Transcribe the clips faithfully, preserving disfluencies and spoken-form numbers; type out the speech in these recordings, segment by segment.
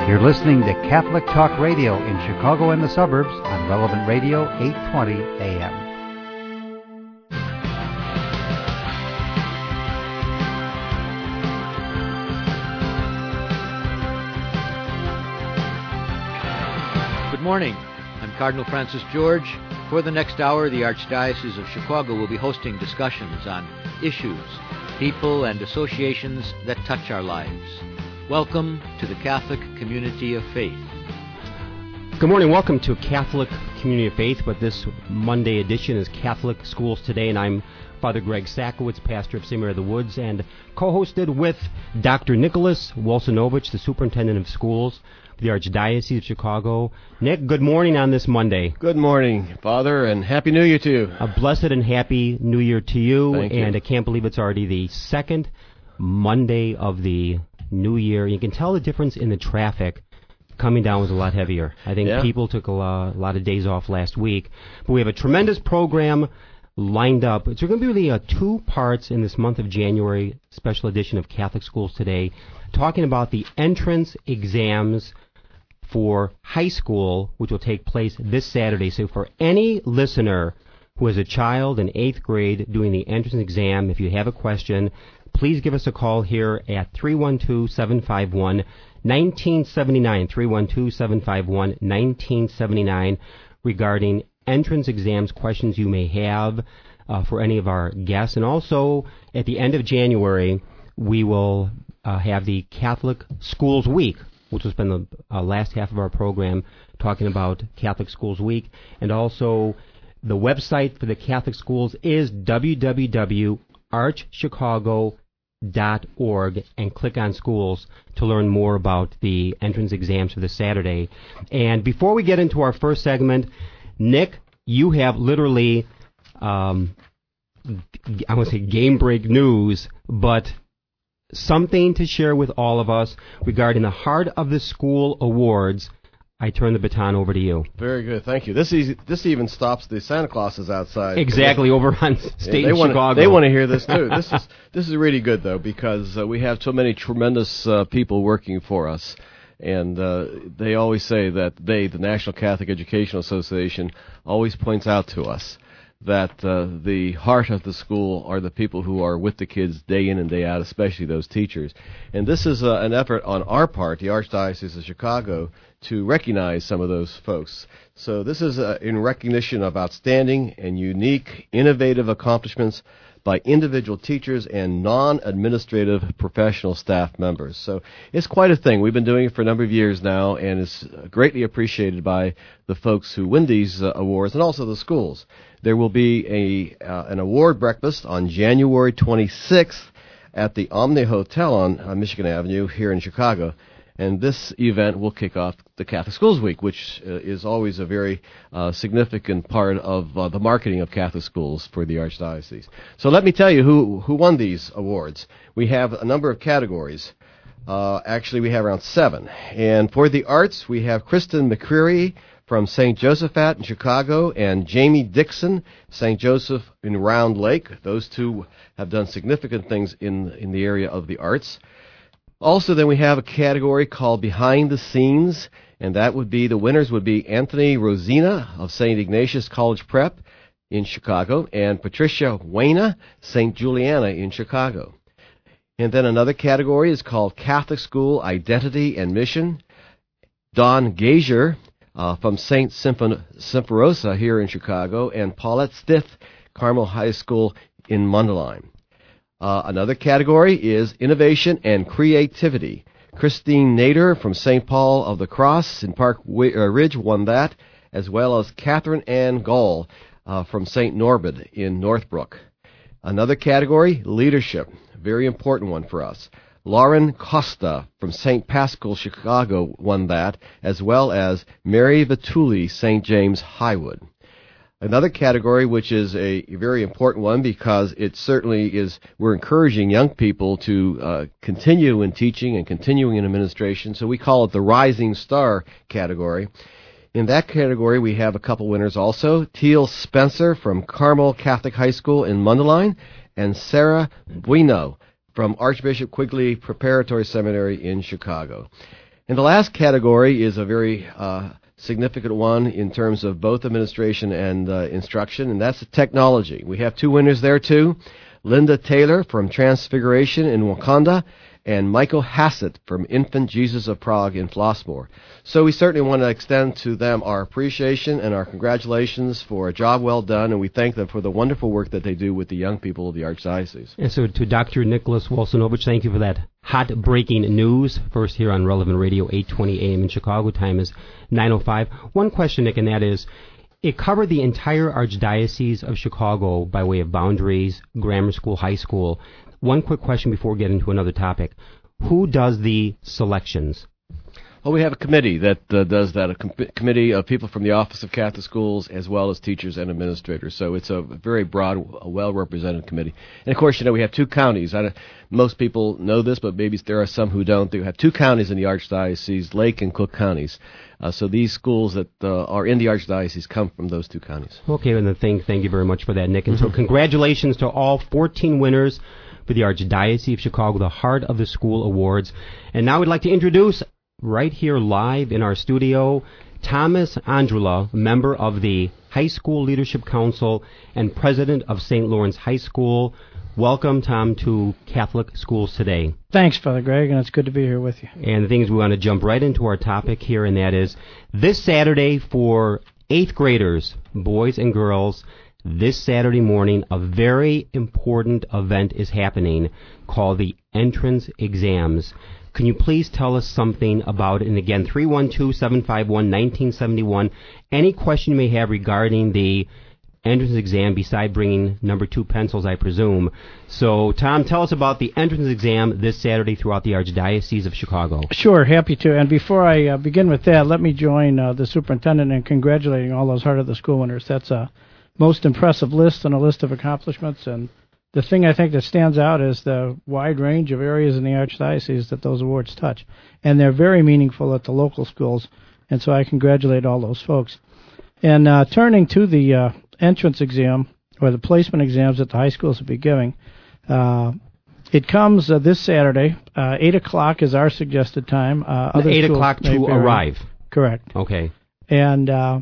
You're listening to Catholic Talk Radio in Chicago and the suburbs on Relevant Radio, eight twenty A M. Good morning. I'm Cardinal Francis George. For the next hour, the Archdiocese of Chicago will be hosting discussions on issues, people, and associations that touch our lives. Welcome to the Catholic Community of Faith. Good morning. Welcome to Catholic Community of Faith. But this Monday edition is Catholic Schools Today, and I'm Father Greg Sakowicz, pastor of Saint Mary of the Woods, and co-hosted with Doctor Nicholas Wolsonovich, the superintendent of schools for the Archdiocese of Chicago. Nick, good morning on this Monday. Good morning, Father, and Happy New Year to you. A blessed and happy New Year to you. Thank you. And I can't believe it's already the second Monday of the New Year. You can tell the difference in the traffic. Coming down was a lot heavier. I think yeah. people took a lot, a lot of days off last week. But we have a tremendous program lined up. It's going to be really uh, two parts in this month of January, special edition of Catholic Schools Today, talking about the entrance exams for high school, which will take place this Saturday. So for any listener who has a child in eighth grade doing the entrance exam, if you have a question, please give us a call here at three one two, seven five one, one nine seven nine, three one two, seven five one, one nine seven nine, regarding entrance exams, questions you may have uh, for any of our guests. And also, at the end of January, we will uh, have the Catholic Schools Week, which will spend the uh, last half of our program talking about Catholic Schools Week. And also, the website for the Catholic schools is w w w dot arch chicago dot org, and click on schools to learn more about the entrance exams for this Saturday. And before we get into our first segment, Nick, you have literally, um, I want to say game break news, but something to share with all of us regarding the Heart of the School Awards. I turn the baton over to you. Very good, thank you. This is, this even stops the Santa Clauses outside. Exactly, over on State yeah, in wanna, Chicago. They want to hear this too. This is this is really good though, because uh, we have so many tremendous uh, people working for us, and uh, they always say that they, the National Catholic Educational Association, always points out to us that uh, the heart of the school are the people who are with the kids day in and day out, especially those teachers. And this is uh, an effort on our part, the Archdiocese of Chicago, to recognize some of those folks. So this is uh, in recognition of outstanding and unique, innovative accomplishments by individual teachers and non-administrative professional staff members. So it's quite a thing. We've been doing it for a number of years now, and it's greatly appreciated by the folks who win these uh, awards and also the schools. There will be a uh, an award breakfast on January twenty-sixth at the Omni Hotel on uh, Michigan Avenue here in Chicago. And this event will kick off the Catholic Schools Week, which uh, is always a very uh, significant part of uh, the marketing of Catholic schools for the Archdiocese. So let me tell you who, who won these awards. We have a number of categories. Uh, actually, we have around seven. And for the arts, we have Kristen McCreary from Saint Josephat in Chicago and Jamie Dixon, Saint Joseph in Round Lake. Those two have done significant things in, in the area of the arts. Also, then we have a category called Behind the Scenes, and that would be, the winners would be Anthony Rosina of Saint Ignatius College Prep in Chicago, and Patricia Wayna, Saint Juliana in Chicago. And then another category is called Catholic School Identity and Mission. Don Gazier uh, from Saint Symphon- Symphorosa here in Chicago, and Paulette Stith, Carmel High School in Mundelein. Uh, another category is Innovation and Creativity. Christine Nader from Saint Paul of the Cross in Park Ridge won that, as well as Catherine Ann Gall uh, from Saint Norbert in Northbrook. Another category, Leadership, very important one for us. Lauren Costa from Saint Paschal, Chicago won that, as well as Mary Vituli, Saint James Highwood. Another category, which is a very important one because it certainly is, we're encouraging young people to uh, continue in teaching and continuing in administration, so we call it the Rising Star category. In that category, we have a couple winners also. Teal Spencer from Carmel Catholic High School in Mundelein, and Sarah Bueno from Archbishop Quigley Preparatory Seminary in Chicago. And the last category is a very uh, significant one in terms of both administration and uh, instruction, and that's the technology. We have two winners there, too. Linda Taylor from Transfiguration in Wakanda, and Michael Hassett from Infant Jesus of Prague in Flossmoor. So we certainly want to extend to them our appreciation and our congratulations for a job well done, and we thank them for the wonderful work that they do with the young people of the Archdiocese. And so to Doctor Nicholas Wolsonovich, thank you for that hot breaking news. First here on Relevant Radio, eight twenty a.m. in Chicago. Time is nine oh five. One question, Nick, and that is, it covered the entire Archdiocese of Chicago by way of boundaries, grammar school, high school. One quick question before we get into another topic. Who does the selections? Well, we have a committee that uh, does that, a com- committee of people from the Office of Catholic Schools as well as teachers and administrators. So it's a very broad, well-represented committee. And, of course, you know, we have two counties. I, most people know this, but maybe there are some who don't. We have two counties in the Archdiocese, Lake and Cook counties. Uh, so these schools that uh, are in the Archdiocese come from those two counties. Okay, and then thank, thank you very much for that, Nick. And so congratulations to all fourteen winners for the Archdiocese of Chicago, the Heart of the School Awards. And now we'd like to introduce, right here live in our studio, Thomas Andrula, member of the High School Leadership Council and president of Saint Lawrence High School. Welcome, Tom, to Catholic Schools Today. Thanks, Father Greg, and it's good to be here with you. And the thing is, we want to jump right into our topic here, and that is this Saturday for eighth graders, boys and girls. This Saturday morning, a very important event is happening called the entrance exams. Can you please tell us something about it? And again, three one two, seven five one, one nine seven one. Any question you may have regarding the entrance exam, beside bringing number two pencils, I presume. So, Tom, tell us about the entrance exam this Saturday throughout the Archdiocese of Chicago. Sure, happy to. And before I uh, begin with that, let me join uh, the superintendent in congratulating all those Heart of the School winners. That's a most impressive list and a list of accomplishments. And the thing I think that stands out is the wide range of areas in the Archdiocese that those awards touch. And they're very meaningful at the local schools. And so I congratulate all those folks. And uh, turning to the uh, entrance exam, or the placement exams that the high schools will be giving, uh, it comes uh, this Saturday. Uh, eight o'clock is our suggested time. Uh, other eight o'clock to arrive. Correct. Okay. And uh,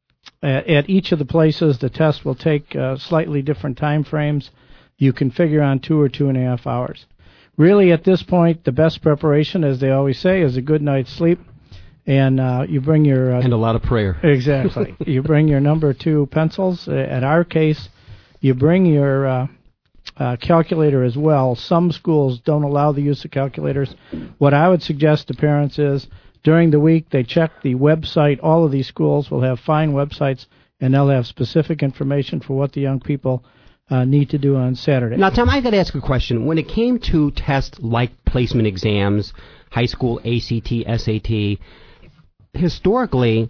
at, at each of the places, the test will take uh, slightly different time frames. You can figure on two or two and a half hours. Really, at this point, the best preparation, as they always say, is a good night's sleep. And uh, you bring your... Uh, and a lot of prayer. Exactly. You bring your number two pencils. Uh, at our case, you bring your uh, uh, calculator as well. Some schools don't allow the use of calculators. What I would suggest to parents is, during the week, they check the website. All of these schools will have fine websites, and they'll have specific information for what the young people uh, need to do on Saturday. Now, Tom, I've got to ask a question. When it came to tests like placement exams, high school A C T, S A T, historically,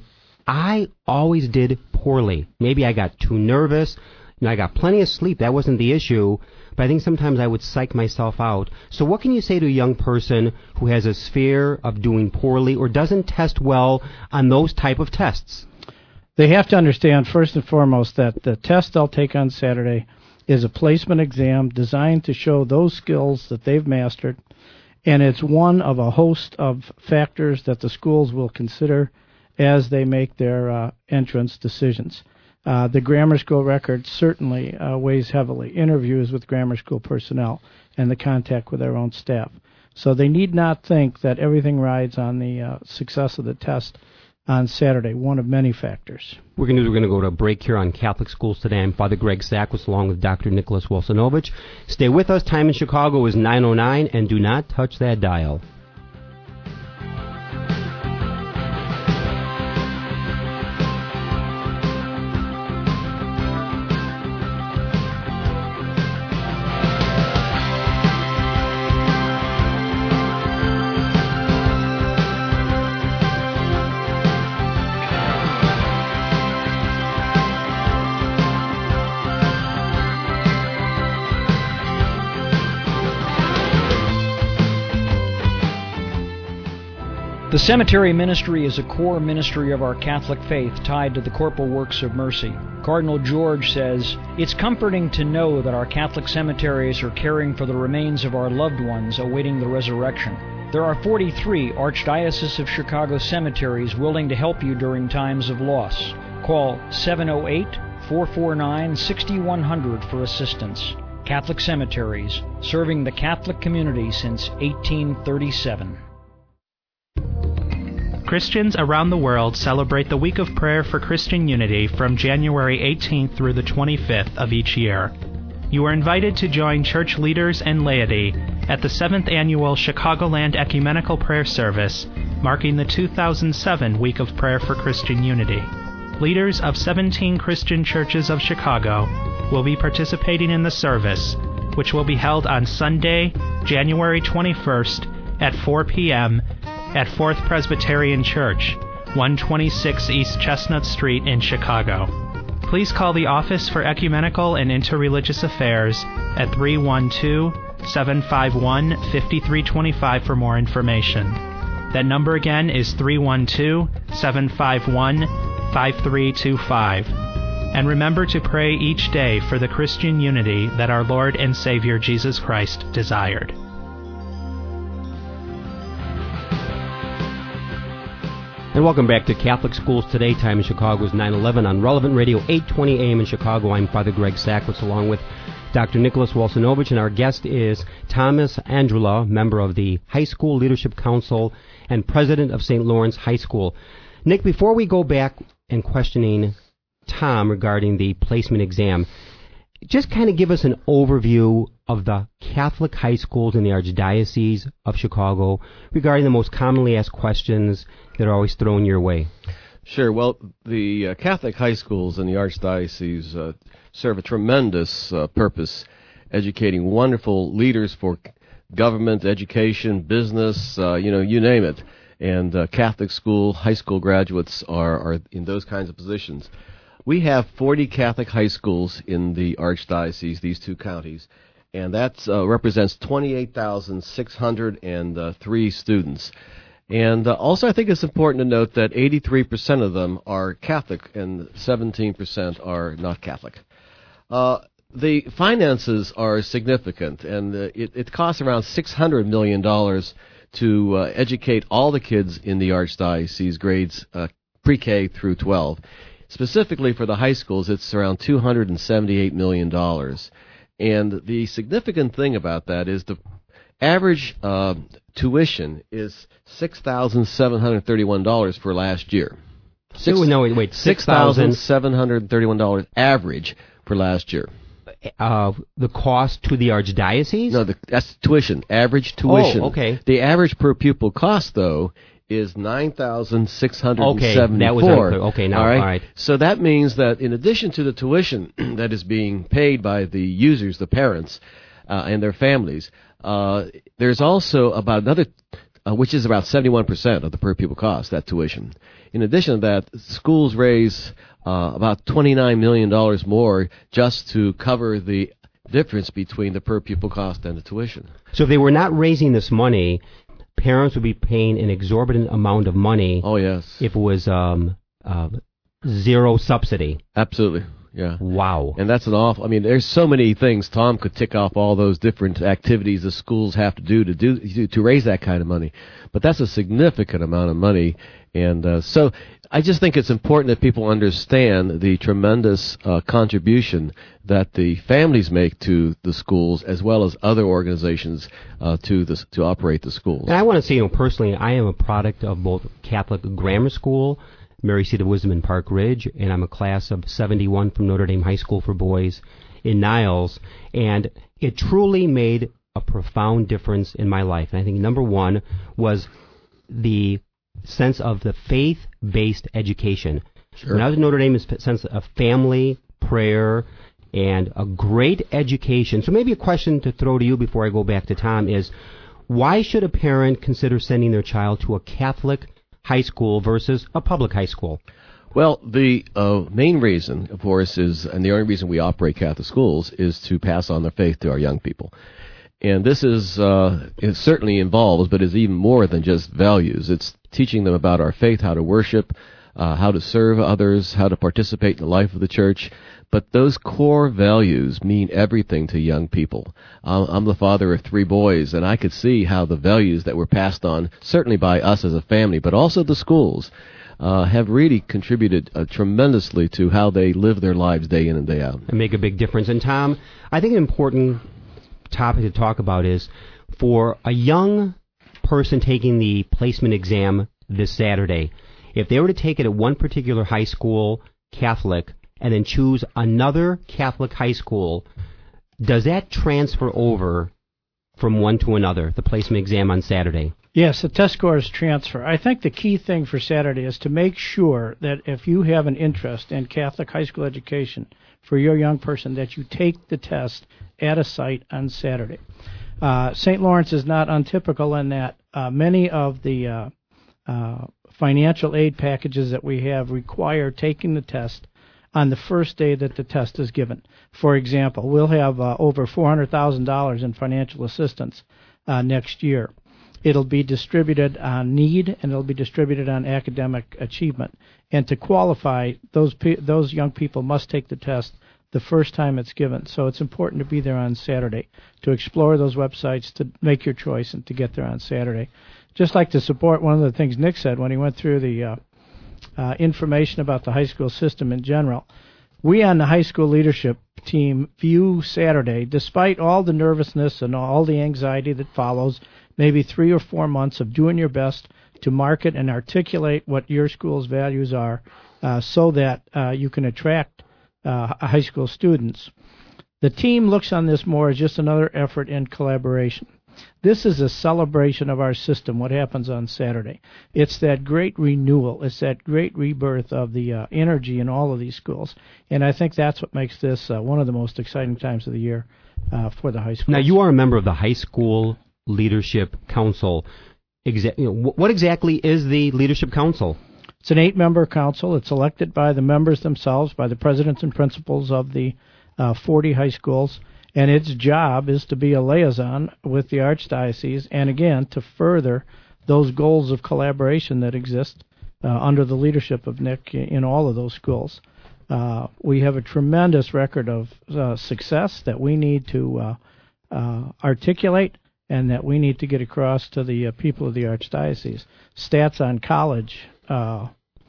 I always did poorly. Maybe I got too nervous. You know, I got plenty of sleep. That wasn't the issue. But I think sometimes I would psych myself out. So what can you say to a young person who has a fear of doing poorly or doesn't test well on those type of tests? They have to understand, first and foremost, that the test they'll take on Saturday is a placement exam designed to show those skills that they've mastered. And it's one of a host of factors that the schools will consider as they make their uh, entrance decisions. Uh, the grammar school record certainly uh, weighs heavily. Interviews with grammar school personnel and the contact with their own staff. So they need not think that everything rides on the uh, success of the test on Saturday, one of many factors. We're going to, we're going to go to a break here on Catholic Schools Today. I'm Father Greg Sakwas along with Doctor Nicholas Wolsonovich. Stay with us. Time in Chicago is nine oh nine, and do not touch that dial. The cemetery ministry is a core ministry of our Catholic faith tied to the corporal works of mercy. Cardinal George says, "It's comforting to know that our Catholic cemeteries are caring for the remains of our loved ones awaiting the resurrection. There are forty-three Archdiocese of Chicago cemeteries willing to help you during times of loss. Call seven oh eight, four four nine, six one zero zero for assistance. Catholic Cemeteries, serving the Catholic community since eighteen thirty-seven. Christians around the world celebrate the Week of Prayer for Christian Unity from January eighteenth through the twenty-fifth of each year. You are invited to join church leaders and laity at the seventh Annual Chicagoland Ecumenical Prayer Service, marking the two thousand seven Week of Prayer for Christian Unity. Leaders of seventeen Christian churches of Chicago will be participating in the service, which will be held on Sunday, January twenty-first at four p.m. at Fourth Presbyterian Church, one twenty-six East Chestnut Street in Chicago. Please call the Office for Ecumenical and Interreligious Affairs at three one two, seven five one, five three two five for more information. That number again is three one two, seven five one, five three two five. And remember to pray each day for the Christian unity that our Lord and Savior Jesus Christ desired. And welcome back to Catholic Schools Today. Time in Chicago is nine eleven on Relevant Radio, eight twenty a.m. in Chicago. I'm Father Greg Sackwitz along with Doctor Nicholas Walsinovich, and our guest is Thomas Andrula, member of the High School Leadership Council and president of Saint Lawrence High School. Nick, before we go back and questioning Tom regarding the placement exam, just kind of give us an overview of the Catholic high schools in the Archdiocese of Chicago regarding the most commonly asked questions that are always thrown your way. Sure. Well, the uh, Catholic high schools in the Archdiocese uh, serve a tremendous uh, purpose, educating wonderful leaders for government, education, business, uh, you know, you name it. And uh, Catholic school, high school graduates are, are in those kinds of positions. We have forty Catholic high schools in the Archdiocese, these two counties, and that uh, represents twenty-eight thousand six hundred three students. And uh, also I think it's important to note that eighty-three percent of them are Catholic and seventeen percent are not Catholic. Uh, the finances are significant, and uh, it, it costs around six hundred million dollars to uh, educate all the kids in the Archdiocese, grades uh, pre-K through twelve. Specifically for the high schools, it's around two hundred seventy-eight million dollars. And the significant thing about that is the average uh, tuition is six thousand seven hundred thirty-one dollars for last year. Six, no, wait, wait. six thousand seven hundred thirty-one dollars average for last year. Uh, the cost to the Archdiocese? No, the, that's tuition, average tuition. Oh, okay. The average per pupil cost, though, is nine thousand six hundred seventy-four. Okay, that was unclear. Okay, now, all right? all right. So that means that in addition to the tuition that is being paid by the users, the parents, uh, and their families, uh, there's also about another, uh, which is about seventy-one percent of the per pupil cost, that tuition. In addition to that, schools raise uh, about twenty-nine million dollars more just to cover the difference between the per pupil cost and the tuition. So if they were not raising this money, parents would be paying an exorbitant amount of money. Oh, yes. If it was um, uh, zero subsidy. Absolutely, yeah. Wow. And that's an awful, I mean, there's so many things. Tom could tick off all those different activities the schools have to do to do to, to raise that kind of money. But that's a significant amount of money. And uh, so I just think it's important that people understand the tremendous uh, contribution that the families make to the schools, as well as other organizations uh, to the, to operate the schools. And I want to say, you know, personally, I am a product of both Catholic Grammar School, Mary Seat of Wisdom in Park Ridge, and I'm a class of seventy-one from Notre Dame High School for Boys in Niles, and it truly made a profound difference in my life. And I think number one was the sense of the faith-based education. Sure. When I was at Notre Dame, it's a sense of family, prayer, and a great education. So maybe a question to throw to you before I go back to Tom is, why should a parent consider sending their child to a Catholic high school versus a public high school? Well, the uh, main reason, of course, is, and the only reason we operate Catholic schools, is to pass on their faith to our young people. And this is, uh, it certainly involves, but is even more than just values. It's teaching them about our faith, how to worship, uh, how to serve others, how to participate in the life of the church. But those core values mean everything to young people. Uh, I'm the father of three boys, and I could see how the values that were passed on, certainly by us as a family, but also the schools, uh, have really contributed uh, tremendously to how they live their lives day in and day out. And make a big difference. And Tom, I think an important topic to talk about is for a young person taking the placement exam this Saturday, if they were to take it at one particular high school, Catholic, and then choose another Catholic high school, does that transfer over from one to another, the placement exam on Saturday? Yes, the test scores transfer. I think the key thing for Saturday is to make sure that if you have an interest in Catholic high school education for your young person, that you take the test at a site on Saturday. Uh, Saint Lawrence is not untypical in that uh, many of the uh, uh, financial aid packages that we have require taking the test on the first day that the test is given. For example, we'll have uh, over four hundred thousand dollars in financial assistance uh, next year. It'll be distributed on need, and it'll be distributed on academic achievement. And to qualify, those pe- those young people must take the test the first time it's given. So it's important to be there on Saturday, to explore those websites, to make your choice, and to get there on Saturday. Just like to support one of the things Nick said when he went through the uh, uh, information about the high school system in general. We on the high school leadership team view Saturday, despite all the nervousness and all the anxiety that follows, maybe three or four months of doing your best to market and articulate what your school's values are uh, so that uh, you can attract uh, high school students. The team looks on this more as just another effort in collaboration. This is a celebration of our system, what happens on Saturday. It's that great renewal. It's that great rebirth of the uh, energy in all of these schools. And I think that's what makes this uh, one of the most exciting times of the year uh, for the high schools. Now, you are a member of the High School Leadership Council. Exa- you know, what exactly is the Leadership Council? It's an eight-member council. It's elected by the members themselves, by the presidents and principals of the uh, forty high schools. And its job is to be a liaison with the Archdiocese and, again, to further those goals of collaboration that exist uh, under the leadership of Nick in all of those schools. Uh, we have a tremendous record of uh, success that we need to uh, uh, articulate and that we need to get across to the uh, people of the Archdiocese. Stats on college uh,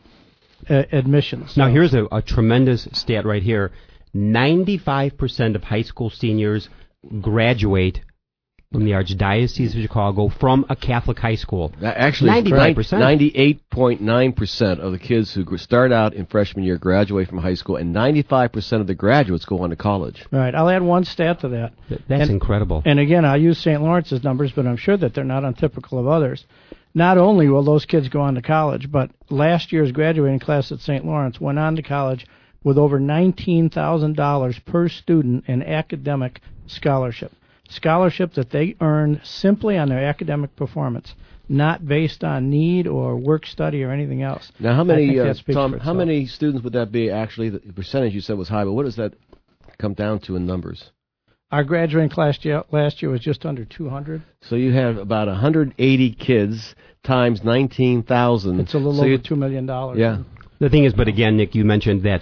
a- admissions. Now, here's a, a tremendous stat right here. ninety-five percent of high school seniors graduate from the Archdiocese of Chicago from a Catholic high school. Actually, ninety-five percent. ninety-eight point nine percent of the kids who start out in freshman year graduate from high school, and ninety-five percent of the graduates go on to college. Right. I'll add one stat to that. That's and, incredible. And again, I'll use Saint Lawrence's numbers, but I'm sure that they're not untypical of others. Not only will those kids go on to college, but last year's graduating class at Saint Lawrence went on to college with over nineteen thousand dollars per student in academic scholarship. Scholarship that they earn simply on their academic performance, not based on need or work study or anything else. Now, how many, uh, Tom, how itself. many students would that be actually? The percentage you said was high, but what does that come down to in numbers? Our graduating class last year was just under two hundred. So you have about one hundred eighty kids times nineteen thousand. It's a little so over you, two million dollars. Yeah. The thing is, but again, Nick, you mentioned that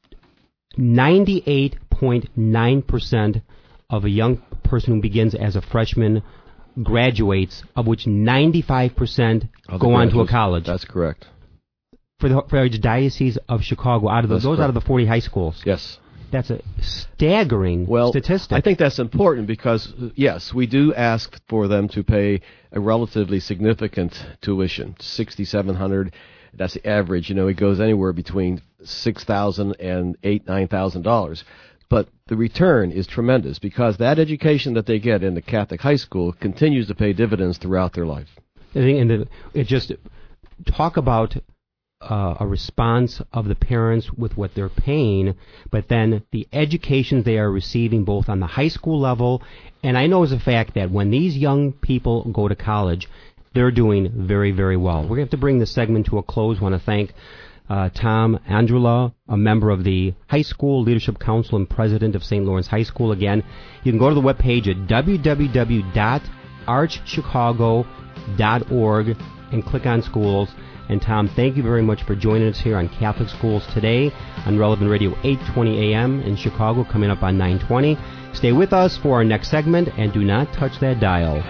ninety-eight point nine percent of a young person who begins as a freshman graduates, of which ninety-five percent go on to a college. That's correct. For the, for the Diocese of Chicago, out of the, those correct. out of the forty high schools. Yes. That's a staggering well, statistic. I think that's important because, yes, we do ask for them to pay a relatively significant tuition, sixty-seven hundred dollars. That's the average. You know, it goes anywhere between six thousand dollars and eight thousand dollars, nine thousand dollars. But the return is tremendous because that education that they get in the Catholic high school continues to pay dividends throughout their life. I think, and the, it just talk about uh, a response of the parents with what they're paying, but then the education they are receiving both on the high school level, and I know as a fact that when these young people go to college, they're doing very, very well. We're going to have to bring this segment to a close. I want to thank uh, Tom Andrula, a member of the High School Leadership Council and president of Saint Lawrence High School. Again, you can go to the webpage at w w w dot arch chicago dot org and click on schools. And Tom, thank you very much for joining us here on Catholic Schools Today on Relevant Radio eight twenty A M in Chicago, coming up on nine twenty. Stay with us for our next segment, and do not touch that dial.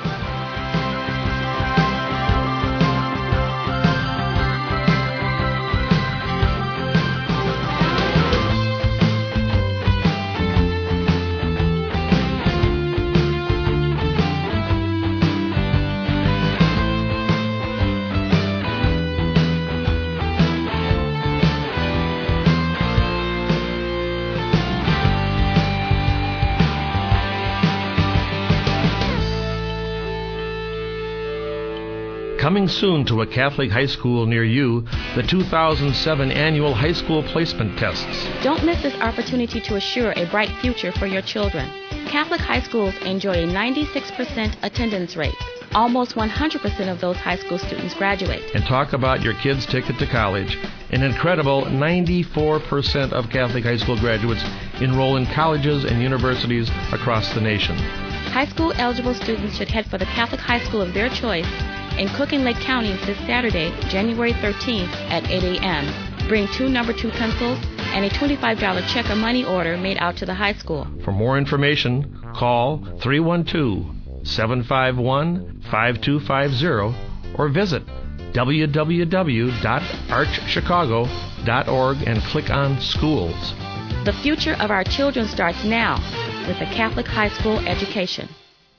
Coming soon to a Catholic high school near you, the two thousand seven annual high school placement tests. Don't miss this opportunity to assure a bright future for your children. Catholic high schools enjoy a ninety-six percent attendance rate. Almost one hundred percent of those high school students graduate. And talk about your kid's ticket to college. An incredible ninety-four percent of Catholic high school graduates enroll in colleges and universities across the nation. High school eligible students should head for the Catholic high school of their choice in Cook and Lake counties this Saturday, January thirteenth at eight A M Bring two number two pencils and a twenty-five dollars check or money order made out to the high school. For more information, call three one two, seven five one, five two five zero or visit w w w dot arch chicago dot org and click on Schools. The future of our children starts now with a Catholic high school education.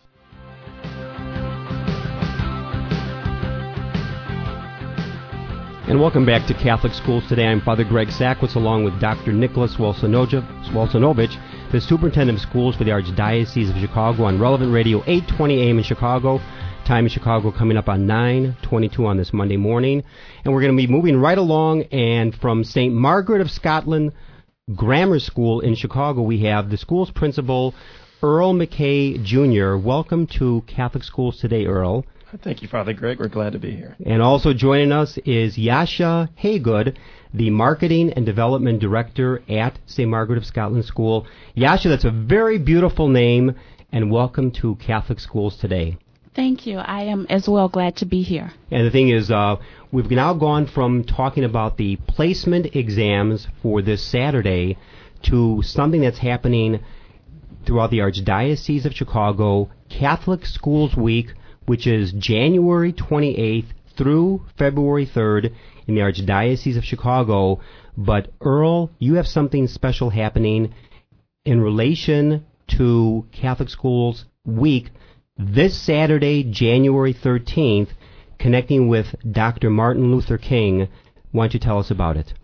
And welcome back to Catholic Schools Today. I'm Father Greg Sackwitz, along with Doctor Nicholas Wolsonovich, the Superintendent of Schools for the Archdiocese of Chicago, on Relevant Radio eight twenty A M in Chicago. Time in Chicago coming up on nine twenty-two on this Monday morning. And we're going to be moving right along, and from Saint Margaret of Scotland Grammar School in Chicago, we have the school's principal, Earl McKay, Junior Welcome to Catholic Schools Today, Earl. Thank you, Father Greg. We're glad to be here. And also joining us is Yasha Haygood, the Marketing and Development Director at Saint Margaret of Scotland School. Yasha, that's a very beautiful name, and welcome to Catholic Schools Today. Thank you. I am as well glad to be here. And the thing is, uh, we've now gone from talking about the placement exams for this Saturday to something that's happening throughout the Archdiocese of Chicago, Catholic Schools Week, which is January twenty-eighth through February third in the Archdiocese of Chicago. But Earl, you have something special happening in relation to Catholic Schools Week this Saturday, January thirteenth, connecting with Doctor Martin Luther King. Why don't you tell us about it?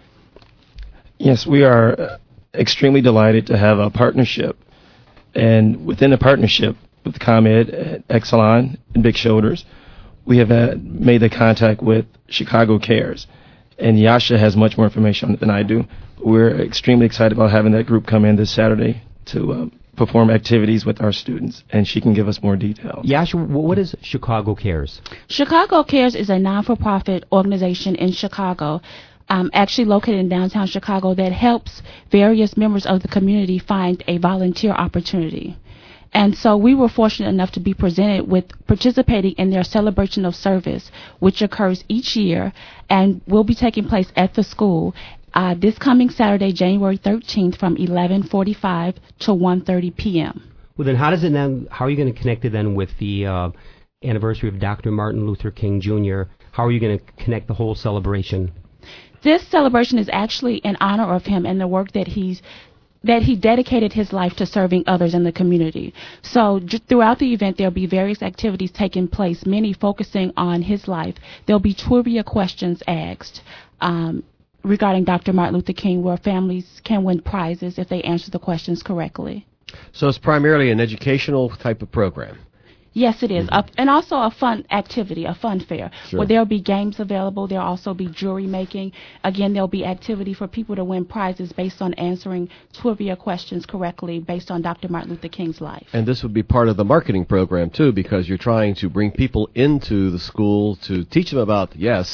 Yes, we are extremely delighted to have a partnership. And within the partnership with ComEd, Exelon, and Big Shoulders, we have had, made the contact with Chicago Cares. And Yasha has much more information on it than I do. We're extremely excited about having that group come in this Saturday to uh, perform activities with our students, and she can give us more details. Yasha, what is Chicago Cares? Chicago Cares is a non-for-profit organization in Chicago, um, actually located in downtown Chicago, that helps various members of the community find a volunteer opportunity. And so we were fortunate enough to be presented with participating in their celebration of service, which occurs each year and will be taking place at the school uh, this coming Saturday, January thirteenth, from eleven forty-five to one thirty p.m. Well, then how does it then? How are you going to connect it then with the uh, anniversary of Doctor Martin Luther King Junior? How are you going to connect the whole celebration? This celebration is actually in honor of him and the work that he's that he dedicated his life to serving others in the community. So j- throughout the event, there'll be various activities taking place, many focusing on his life. There'll be trivia questions asked um, regarding Doctor Martin Luther King, where families can win prizes if they answer the questions correctly. So it's primarily an educational type of program. Yes, it is. Mm-hmm. Uh, and also a fun activity, a fun fair, sure. where there'll be games available. There'll also be jewelry making. Again, there'll be activity for people to win prizes based on answering trivia questions correctly based on Doctor Martin Luther King's life. And this would be part of the marketing program, too, because you're trying to bring people into the school to teach them about, yes,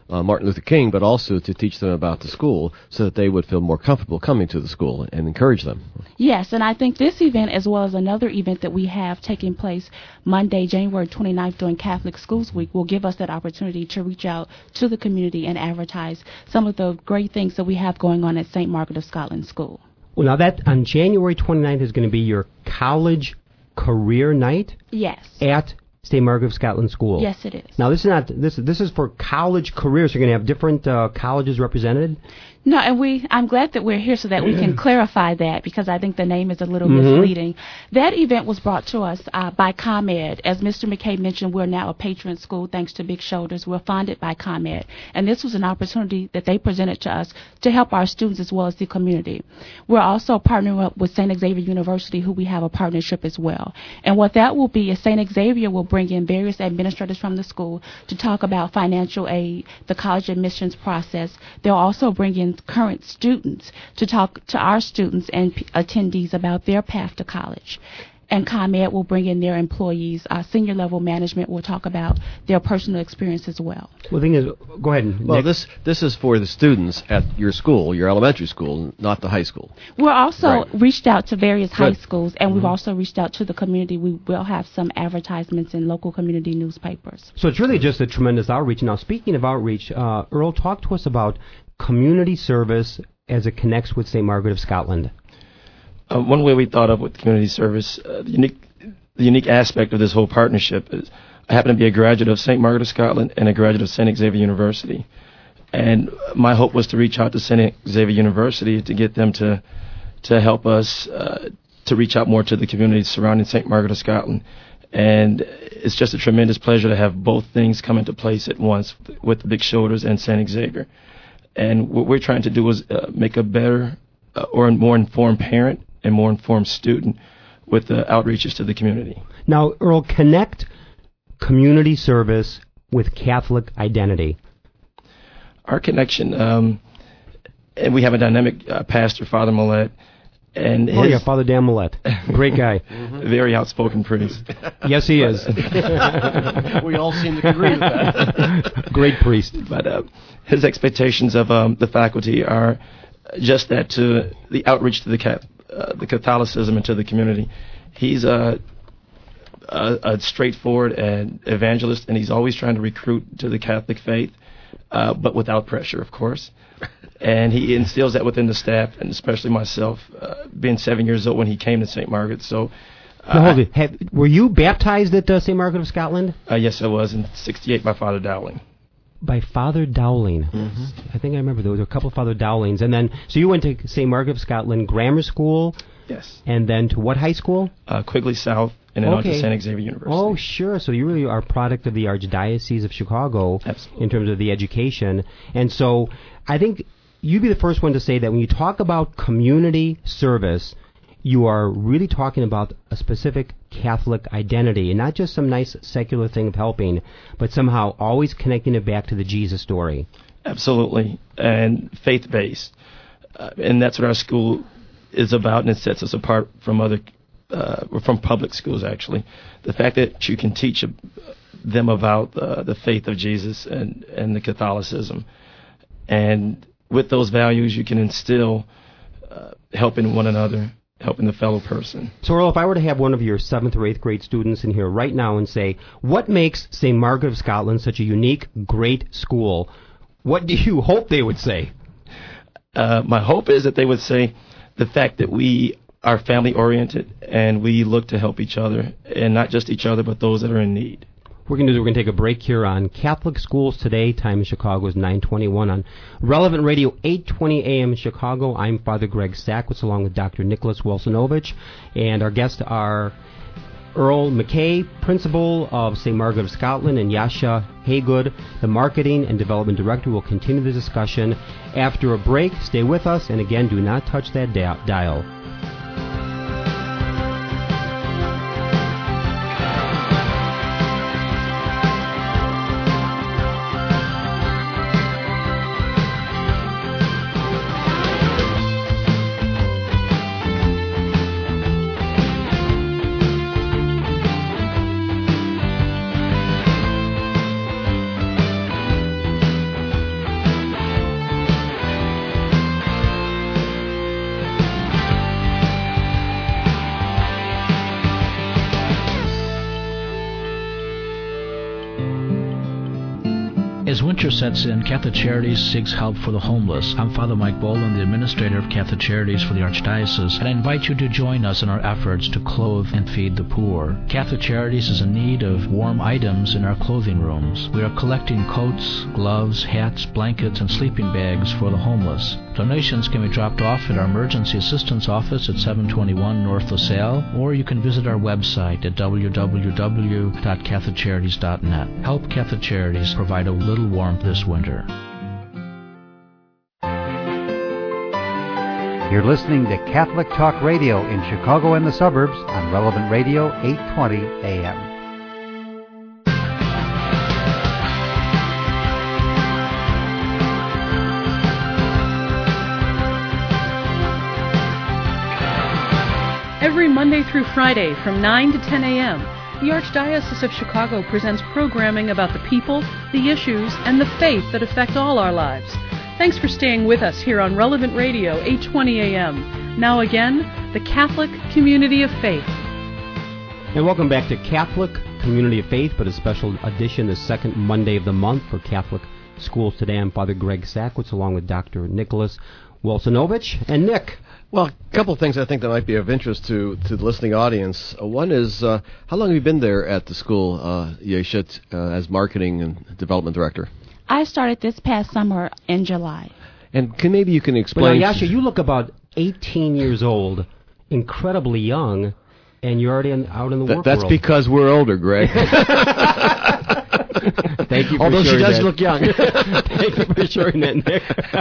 uh, Martin Luther King, but also to teach them about the school so that they would feel more comfortable coming to the school and encourage them. Yes, and I think this event, as well as another event that we have taking place Monday, January twenty-ninth during Catholic Schools Week, will give us that opportunity to reach out to the community and advertise some of the great things that we have going on at Saint Margaret of Scotland School. Well, now that on January twenty-ninth is going to be your college career night? Yes. At Saint Margaret of Scotland School. Yes, it is. Now, this is not this. This is for college careers. You're going to have different uh, colleges represented. No, and we. I'm glad that we're here so that we can clarify that, because I think the name is a little Mm-hmm. misleading. That event was brought to us uh, by ComEd. As Mister McKay mentioned, we're now a patron school thanks to Big Shoulders. We're funded by ComEd, and this was an opportunity that they presented to us to help our students as well as the community. We're also partnering up with Saint Xavier University, who we have a partnership as well. And what that will be is Saint Xavier will bring in various administrators from the school to talk about financial aid, the college admissions process. They'll also bring in current students to talk to our students and p- attendees about their path to college. And ComEd will bring in their employees. Our senior level management will talk about their personal experience as well. Well, the thing is, go ahead. Well, Nick. this this is for the students at your school, your elementary school, not the high school. We're also Right. reached out to various high Good. schools, and Mm-hmm. we've also reached out to the community. We will have some advertisements in local community newspapers. So it's really just a tremendous outreach. Now, speaking of outreach, uh, Earl, talk to us about community service as it connects with Saint Margaret of Scotland. Uh, one way we thought of with community service, uh, the unique the unique aspect of this whole partnership is I happen to be a graduate of Saint Margaret of Scotland and a graduate of Saint Xavier University. And my hope was to reach out to Saint Xavier University to get them to to help us uh, to reach out more to the communities surrounding Saint Margaret of Scotland. And it's just a tremendous pleasure to have both things come into place at once with the Big Shoulders and Saint Xavier. And what we're trying to do is uh, make a better uh, or a more informed parent and more informed student with the outreaches to the community. Now, Earl, connect community service with Catholic identity. Our connection, um, and we have a dynamic uh, pastor, Father Millett, and his Oh, yeah, Father Dan Millett. Great guy. very outspoken priest. Yes, he is. We all seem to agree with that. Great priest. But uh, his expectations of um, the faculty are just that, to the outreach to the Catholic, uh, the Catholicism and to the community. He's a, a, a straightforward and evangelist, and he's always trying to recruit to the Catholic faith, uh, but without pressure, of course. And he instills that within the staff, and especially myself, uh, being seven years old when he came to Saint Margaret. So, uh, Now, hold it. Have, were you baptized at uh, Saint Margaret of Scotland? uh, yes, I was in sixty-eight by Father Dowling. By Father Dowling. Mm-hmm. I think I remember there were a couple of Father Dowlings. And then, so you went to Saint Margaret of Scotland Grammar School, Yes. and then to what high school? Uh, Quigley South, and then on Okay. to Saint Xavier University. Oh, sure. So you really are a product of the Archdiocese of Chicago Absolutely. in terms of the education. And so I think you'd be the first one to say that when you talk about community service, you are really talking about a specific Catholic identity, and not just some nice secular thing of helping, but somehow always connecting it back to the Jesus story. Absolutely, and faith-based, uh, and that's what our school is about, and it sets us apart from other, uh, from public schools. Actually, the fact that you can teach uh, them about uh, the faith of Jesus and and the Catholicism, and with those values, you can instill uh, helping one another, helping the fellow person. So, Earl, if I were to have one of your seventh or eighth grade students in here right now and say, what makes Saint Margaret of Scotland such a unique, great school, what do you hope they would say? Uh, my hope is that they would say the fact that we are family-oriented and we look to help each other, and not just each other, but those that are in need. We're going to do, we're going to take a break here on Catholic Schools Today. Time in Chicago is nine twenty-one on Relevant Radio, eight twenty a.m. in Chicago. I'm Father Greg Sackwitz along with Doctor Nicholas Wilsonovich, and our guests are Earl McKay, Principal of Saint Margaret of Scotland, and Yasha Haygood, the Marketing and Development Director. Will continue the discussion after a break. Stay with us, and again, do not touch that da- dial. As winter sets in, Catholic Charities seeks help for the homeless. I'm Father Mike Boland, the administrator of Catholic Charities for the Archdiocese, and I invite you to join us in our efforts to clothe and feed the poor. Catholic Charities is in need of warm items in our clothing rooms. We are collecting coats, gloves, hats, blankets, and sleeping bags for the homeless. Donations can be dropped off at our Emergency Assistance Office at seven twenty-one North LaSalle, or you can visit our website at w w w dot catholic charities dot net. Help Catholic Charities provide a little warmth this winter. You're listening to Catholic Talk Radio in Chicago and the suburbs on Relevant Radio eight twenty A M. Every Monday through Friday from nine to ten a.m., the Archdiocese of Chicago presents programming about the people, the issues, and the faith that affect all our lives. Thanks for staying with us here on Relevant Radio, eight twenty a.m. Now again, the Catholic Community of Faith. And welcome back to Catholic Community of Faith, but a special edition the second Monday of the month for Catholic Schools Today. I'm Father Greg Sackwitz along with Doctor Nicholas Wilsonovich. And Nick. Well, a couple of things I think that might be of interest to, to the listening audience. Uh, one is, uh, how long have you been there at the school, uh, Yeshet, uh, as marketing and development director? I started this past summer in July. And can maybe you can explain... Well, Yasha, you look about eighteen years old, incredibly young, and you're already in, out in the Th- work that's world. That's because we're older, Greg. Thank you for Although she does that. look young. Thank you for sharing that, Nick.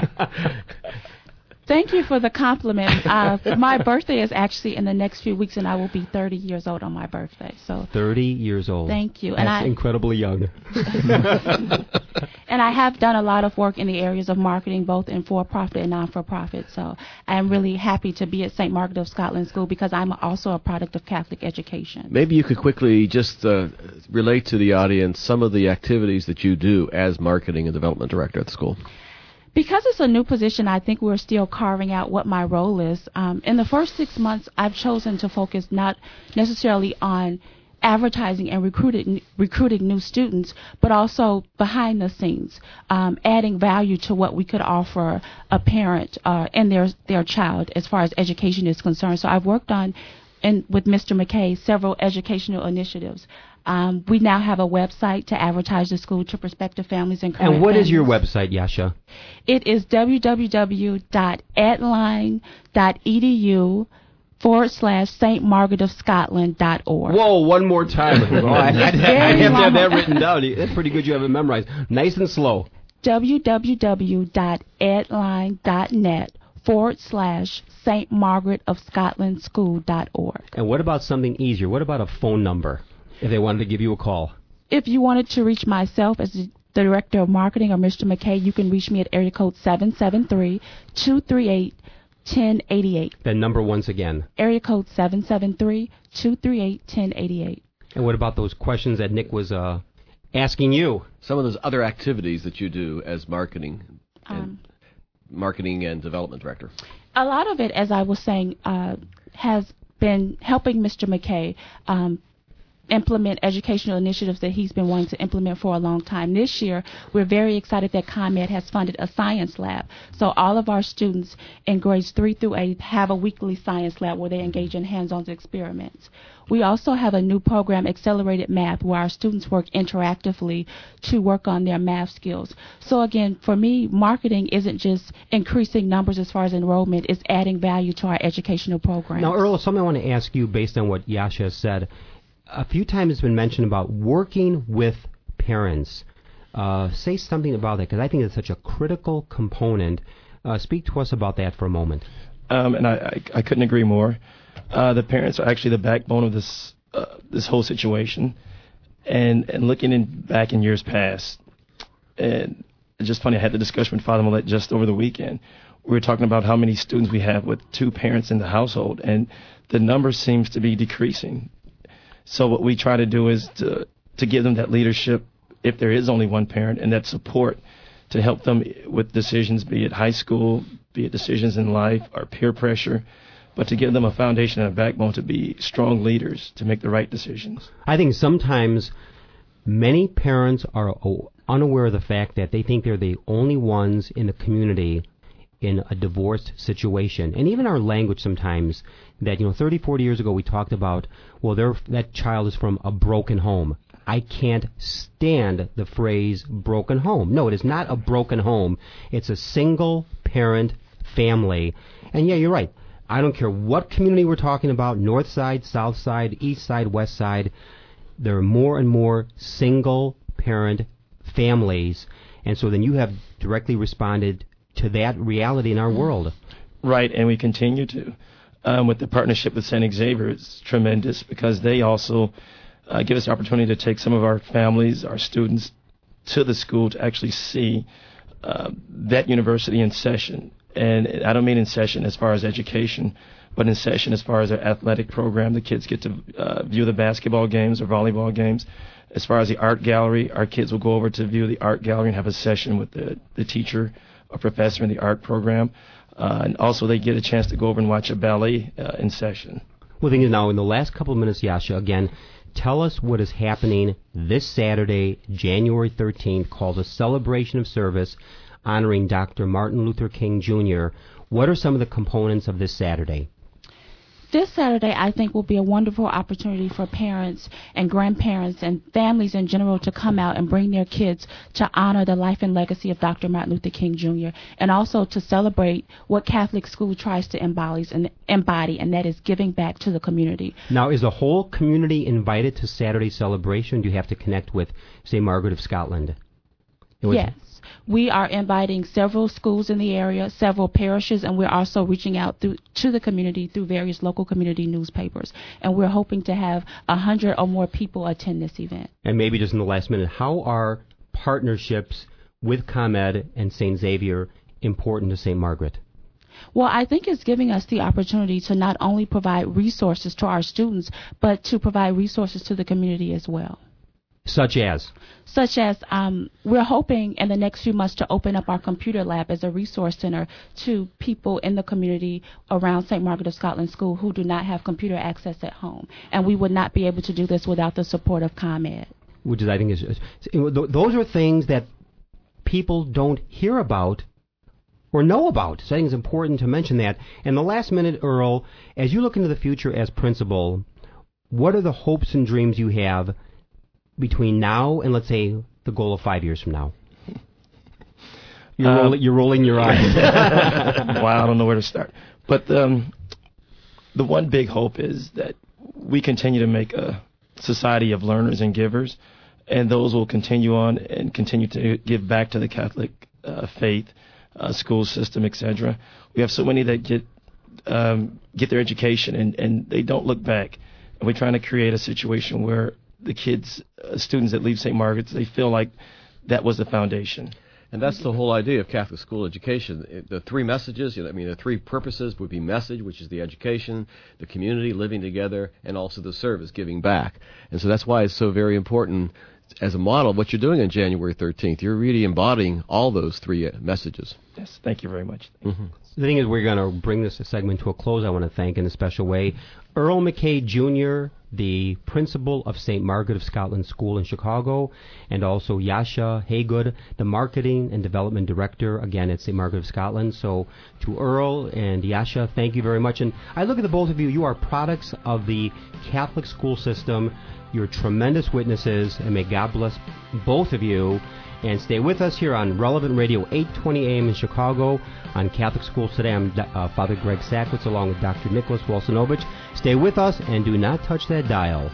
Thank you for the compliment. Uh, my birthday is actually in the next few weeks, and I will be thirty years old on my birthday. So thirty years old. Thank you. That's and I, incredibly young. And I have done a lot of work in the areas of marketing, both in for-profit and non-for-profit. So I'm really happy to be at Saint Margaret of Scotland School because I'm also a product of Catholic education. Maybe you could quickly just uh, relate to the audience some of the activities that you do as marketing and development director at the school. Because it's a new position, I think we're still carving out what my role is. Um, in the first six months, I've chosen to focus not necessarily on advertising and recruiting, recruiting new students, but also behind the scenes, um, adding value to what we could offer a parent uh, and their their child as far as education is concerned. So I've worked on, and with Mister McKay, several educational initiatives. Um, we now have a website to advertise the school to prospective families and current And what families. is your website, Yasha? It is www.atline.edu forward slash Saint Margaret of Scotland dot org. Whoa, one more time. oh, I, I'd, I'd, I'd have to have that written down. That's pretty good. You have it memorized. Nice and slow. www.atline.net forward slash Saint Margaret of Scotland School dot org. And what about something easier? What about a phone number if they wanted to give you a call? If you wanted to reach myself as the Director of Marketing or Mister McKay, you can reach me at area code seven seven three, two three eight, one zero eight eight. That number once again. Area code seven seven three, two three eight, one zero eight eight. And what about those questions that Nick was uh, asking you? Some of those other activities that you do as marketing and, um, marketing and development director. A lot of it, as I was saying, uh, has been helping Mister McKay um, implement educational initiatives that he's been wanting to implement for a long time. This year, we're very excited that ComEd has funded a science lab. So all of our students in grades three through eight have a weekly science lab where they engage in hands-on experiments. We also have a new program, Accelerated Math, where our students work interactively to work on their math skills. So again, for me, marketing isn't just increasing numbers as far as enrollment, it's adding value to our educational programs. Now, Earl, something I want to ask you based on what Yasha said. A few times it's been mentioned about working with parents. Uh, say something about that, because I think it's such a critical component. Uh, speak to us about that for a moment. Um, and I, I, I couldn't agree more. Uh, the parents are actually the backbone of this uh, this whole situation. And and looking in, back in years past, and it's just funny, I had the discussion with Father Millett just over the weekend. We were talking about how many students we have with two parents in the household, and the number seems to be decreasing. So what we try to do is to to give them that leadership if there is only one parent, and that support to help them with decisions, be it high school, be it decisions in life, or peer pressure, but to give them a foundation and a backbone to be strong leaders, to make the right decisions. I think sometimes many parents are unaware of the fact that they think they're the only ones in the community in a divorced situation. And even our language sometimes, that, you know, thirty, forty years ago we talked about, well, that child is from a broken home. I can't stand the phrase broken home. No, it is not a broken home. It's a single parent family. And yeah, you're right. I don't care what community we're talking about, north side, south side, east side, west side, there are more and more single parent families. And so then you have directly responded to that reality in our world. Right, and we continue to. Um, with the partnership with Saint Xavier, it's tremendous because they also uh, give us the opportunity to take some of our families, our students, to the school to actually see uh, that university in session. And I don't mean in session as far as education, but in session as far as their athletic program. The kids get to uh, view the basketball games or volleyball games. As far as the art gallery, our kids will go over to view the art gallery and have a session with the, the teacher or professor in the art program. Uh, and also they get a chance to go over and watch a ballet uh, in session. Well, the thing is, now in the last couple of minutes, Yasha, again, tell us what is happening this Saturday, January thirteenth, called a celebration of service honoring Doctor Martin Luther King Junior What are some of the components of this Saturday? This Saturday, I think, will be a wonderful opportunity for parents and grandparents and families in general to come out and bring their kids to honor the life and legacy of Doctor Martin Luther King Junior and also to celebrate what Catholic school tries to embody, and, embody, and that is giving back to the community. Now, is the whole community invited to Saturday's celebration? Do you have to connect with Saint Margaret of Scotland? Yes. We are inviting several schools in the area, several parishes, and we're also reaching out through, to the community through various local community newspapers. And we're hoping to have a hundred or more people attend this event. And maybe just in the last minute, how are partnerships with ComEd and Saint Xavier important to Saint Margaret? Well, I think it's giving us the opportunity to not only provide resources to our students, but to provide resources to the community as well. Such as? Such as um, we're hoping in the next few months to open up our computer lab as a resource center to people in the community around Saint Margaret of Scotland School who do not have computer access at home. And we would not be able to do this without the support of ComEd. Which is, I think, is, those are things that people don't hear about or know about. So I think it's important to mention that. And the last minute, Earl, as you look into the future as principal, what are the hopes and dreams you have between now and, let's say, the goal of five years from now? You're, um, rolling, you're rolling your eyes. Wow, I don't know where to start. But um, the one big hope is that we continue to make a society of learners and givers, and those will continue on and continue to give back to the Catholic uh, faith, uh, school system, et cetera. We have so many that get um, get their education, and, and they don't look back. And we're trying to create a situation where the kids, uh, students that leave Saint Margaret's, they feel like that was the foundation. And that's the whole idea of Catholic school education. It, the three messages, you know, I mean, the three purposes would be message, which is the education, the community living together, and also the service, giving back. And so that's why it's so very important as a model of what you're doing on January thirteenth. You're really embodying all those three uh, messages. Yes, thank you very much. Mm-hmm. The thing is, we're going to bring this segment to a close. I want to thank in a special way Earl McKay Junior, the principal of Saint Margaret of Scotland School in Chicago, and also Yasha Haygood, the marketing and development director, again, at Saint Margaret of Scotland. So to Earl and Yasha, thank you very much. And I look at the both of you. You are products of the Catholic school system. You're tremendous witnesses, and may God bless both of you. And stay with us here on Relevant Radio, eight twenty a.m. in Chicago on Catholic Schools Today. I'm uh, Father Greg Sackwitz along with Doctor Nicholas Walsinovich. Stay with us and do not touch that dial.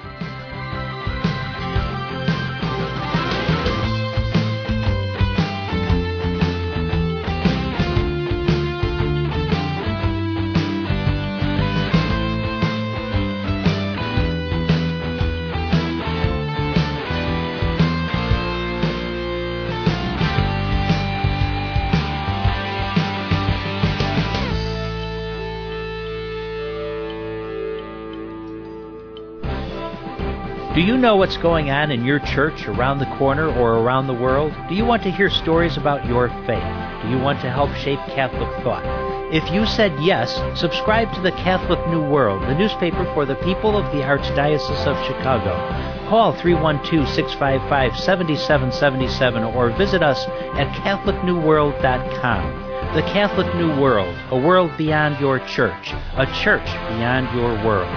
Do you know what's going on in your church, around the corner, or around the world? Do you want to hear stories about your faith? Do you want to help shape Catholic thought? If you said yes, subscribe to the Catholic New World, the newspaper for the people of the Archdiocese of Chicago. Call three one two, six five five, seven seven seven seven or visit us at catholic new world dot com. The Catholic New World, a world beyond your church, a church beyond your world.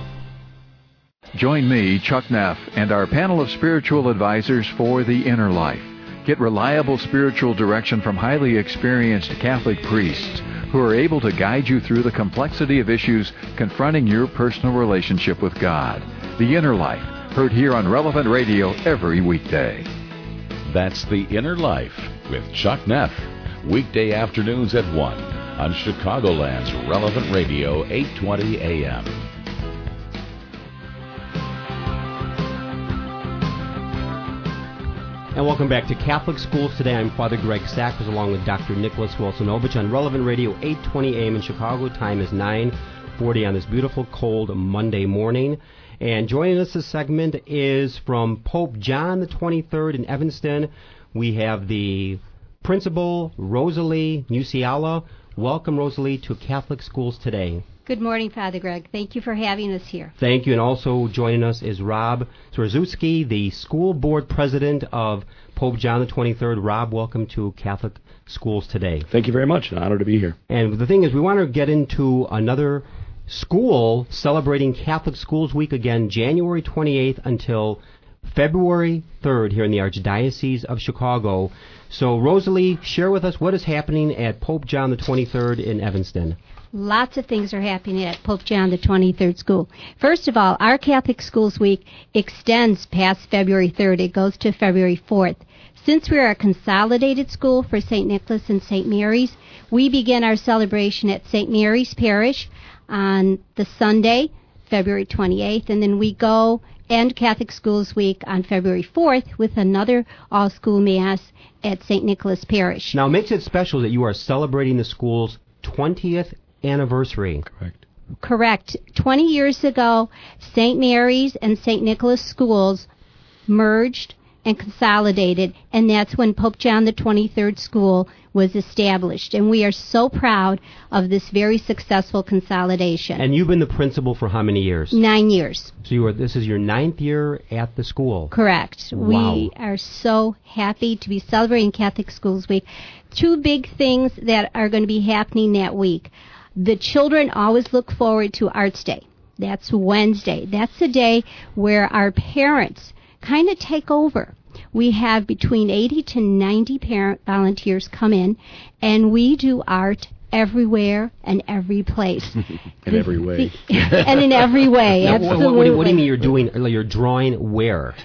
Join me, Chuck Neff, and our panel of spiritual advisors for The Inner Life. Get reliable spiritual direction from highly experienced Catholic priests who are able to guide you through the complexity of issues confronting your personal relationship with God. The Inner Life, heard here on Relevant Radio every weekday. That's The Inner Life with Chuck Neff, weekday afternoons at one on Chicagoland's Relevant Radio, eight twenty A M. And welcome back to Catholic Schools Today. I'm Father Greg Sackers along with Doctor Nicholas Wilsonovich on Relevant Radio, eight twenty A M in Chicago. Time is nine forty on this beautiful, cold Monday morning. And joining us this segment is from Pope John the twenty-third in Evanston. We have the Principal, Rosalie Musiala. Welcome, Rosalie, to Catholic Schools Today. Good morning, Father Greg. Thank you for having us here. Thank you. And also joining us is Rob Swarzewski, the school board president of Pope John the twenty-third. Rob, welcome to Catholic Schools Today. Thank you very much. An honor to be here. And the thing is, we want to get into another school celebrating Catholic Schools Week again, January twenty-eighth until February third here in the Archdiocese of Chicago. So, Rosalie, share with us what is happening at Pope John the twenty-third in Evanston. Lots of things are happening at Pope John the twenty-third School. First of all, our Catholic Schools Week extends past February third. It goes to February fourth. Since we are a consolidated school for Saint Nicholas and Saint Mary's, we begin our celebration at Saint Mary's Parish on the Sunday, February twenty-eighth, and then we go end Catholic Schools Week on February fourth with another all-school Mass at Saint Nicholas Parish. Now, it makes it special that you are celebrating the school's twentieth anniversary. Correct. Correct. twenty years ago, Saint Mary's and Saint Nicholas schools merged and consolidated, and that's when Pope John the twenty-third School was established. And we are so proud of this very successful consolidation. And you've been the principal for how many years? Nine years. So you are. This is your ninth year at the school. Correct. Wow. We are so happy to be celebrating Catholic Schools Week. Two big things that are going to be happening that week. The children always look forward to Arts Day. That's Wednesday. That's the day where our parents kind of take over. We have between eighty to ninety parent volunteers come in, and we do art everywhere and every place. In every way. And in every way, now, absolutely. What, what, what do you mean you're doing? You're drawing where?